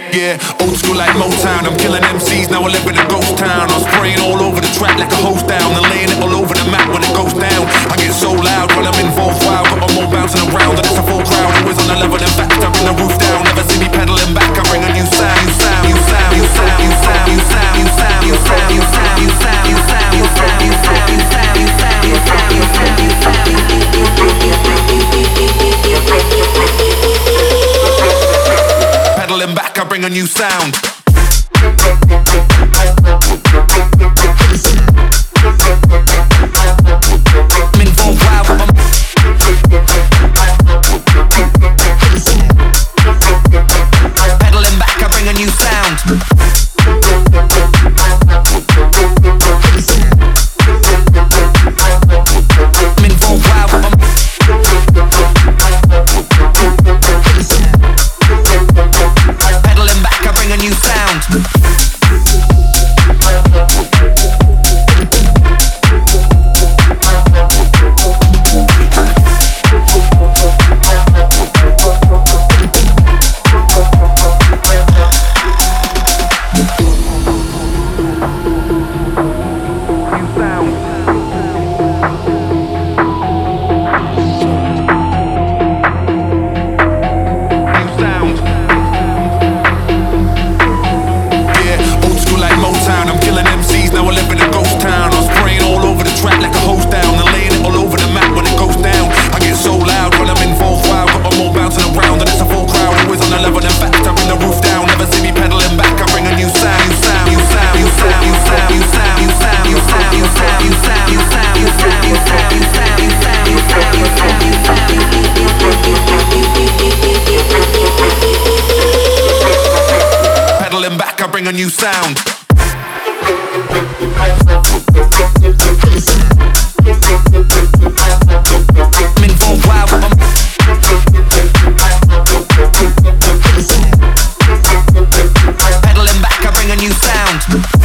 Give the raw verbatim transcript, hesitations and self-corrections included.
Yeah, old school like Motown. I'm killing M Cs, now I live in a ghost town. I'm spraying all over the track like a hose down, and laying it all over the map when it goes down. I get so loud when I'm involved, wild, got them all bouncing around, and it's a full crowd. Always on the level and back, I bring the roof down. Never see me pedaling back, I bring a new sound, new sound, new sound, new sound, new sound, new sound, new sound, new sound, new sound, new sound, new sound, new sound, new sound, new sound, new sound, new sound, new sound, new sound, pedaling back, I bring a new sound. I'm involved wild, but I'm pedaling back, I bring a new sound. I'm involved wild, but I'm pedaling back, I bring a new sound. Back, I bring a new sound. I'm involved wild, but I'm pedaling back, I bring a new sound.